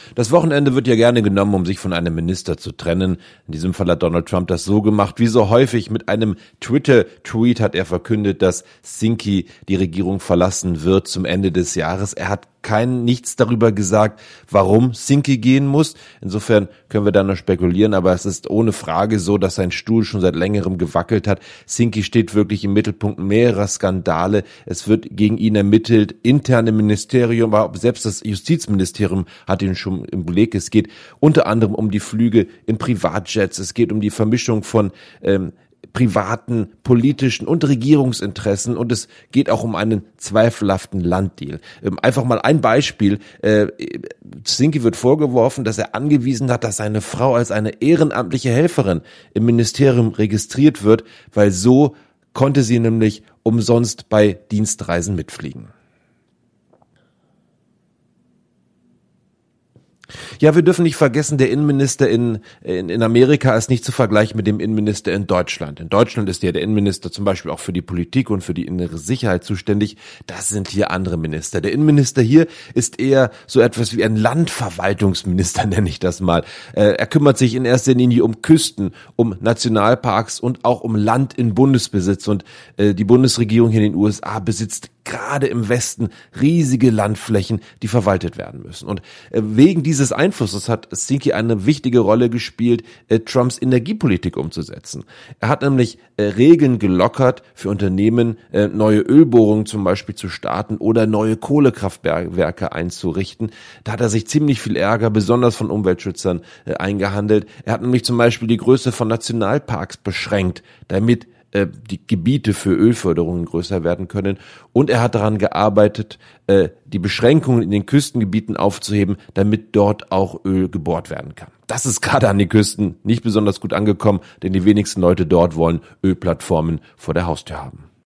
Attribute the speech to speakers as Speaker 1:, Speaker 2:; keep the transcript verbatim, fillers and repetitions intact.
Speaker 1: Das Wochenende wird ja gerne genommen, um sich von einem Minister zu trennen. In diesem Fall hat Donald Trump das so gemacht, wie so häufig. Mit einem Twitter-Tweet hat er verkündet, dass Sinki die Regierung verlassen wird zum Ende des Jahres. Er hat kein nichts darüber gesagt, warum Sinki gehen muss. Insofern können wir da noch spekulieren, aber es ist ohne Frage so, dass sein Stuhl schon seit längerem gewackelt hat. Sinki steht wirklich im Mittelpunkt mehrerer Skandale. Es wird gegen ihn ermittelt, interne Ministerium, aber selbst das Justizministerium hat ihn schon im Beleg. Es geht unter anderem um die Flüge in Privatjets. Es geht um die Vermischung von ähm, privaten, politischen und Regierungsinteressen und es geht auch um einen zweifelhaften Landdeal. Einfach mal ein Beispiel. Sinki wird vorgeworfen, dass er angewiesen hat, dass seine Frau als eine ehrenamtliche Helferin im Ministerium registriert wird, weil so konnte sie nämlich umsonst bei Dienstreisen mitfliegen. Ja, wir dürfen nicht vergessen, der Innenminister in, in, in Amerika ist nicht zu vergleichen mit dem Innenminister in Deutschland. In Deutschland ist ja der Innenminister zum Beispiel auch für die Politik und für die innere Sicherheit zuständig. Das sind hier andere Minister. Der Innenminister hier ist eher so etwas wie ein Landverwaltungsminister, nenne ich das mal. Er kümmert sich in erster Linie um Küsten, um Nationalparks und auch um Land in Bundesbesitz. Und die Bundesregierung hier in den U S A besitzt gerade im Westen riesige Landflächen, die verwaltet werden müssen. Und wegen dieses Einflusses hat Sinki eine wichtige Rolle gespielt, Trumps Energiepolitik umzusetzen. Er hat nämlich Regeln gelockert für Unternehmen, neue Ölbohrungen zum Beispiel zu starten oder neue Kohlekraftwerke einzurichten. Da hat er sich ziemlich viel Ärger, besonders von Umweltschützern, eingehandelt. Er hat nämlich zum Beispiel die Größe von Nationalparks beschränkt, damit die Gebiete für Ölförderungen größer werden können. Und er hat daran gearbeitet, die Beschränkungen in den Küstengebieten aufzuheben, damit dort auch Öl gebohrt werden kann. Das ist gerade an den Küsten nicht besonders gut angekommen, denn die wenigsten Leute dort wollen Ölplattformen vor der Haustür haben.